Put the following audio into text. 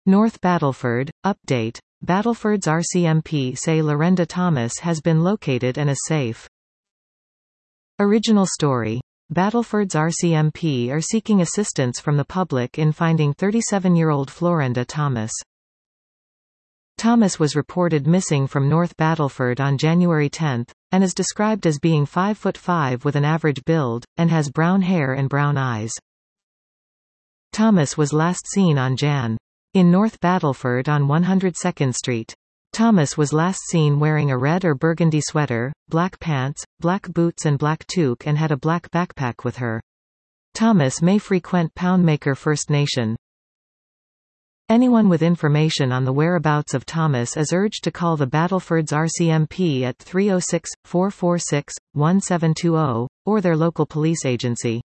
North Battleford. Update. Battleford's RCMP say Lorenda Thomas has been located and is safe. Original story. Battleford's RCMP are seeking assistance from the public in finding 37-year-old Florenda Thomas. Thomas was reported missing from North Battleford on January 10, and is described as being 5'5" with an average build, and has brown hair and brown eyes. Thomas was last seen on Jan. In North Battleford on 102nd Street. Thomas was last seen wearing a red or burgundy sweater, black pants, black boots and black toque and had a black backpack with her. Thomas may frequent Poundmaker First Nation. Anyone with information on the whereabouts of Thomas is urged to call the Battleford's RCMP at 306-446-1720, or their local police agency.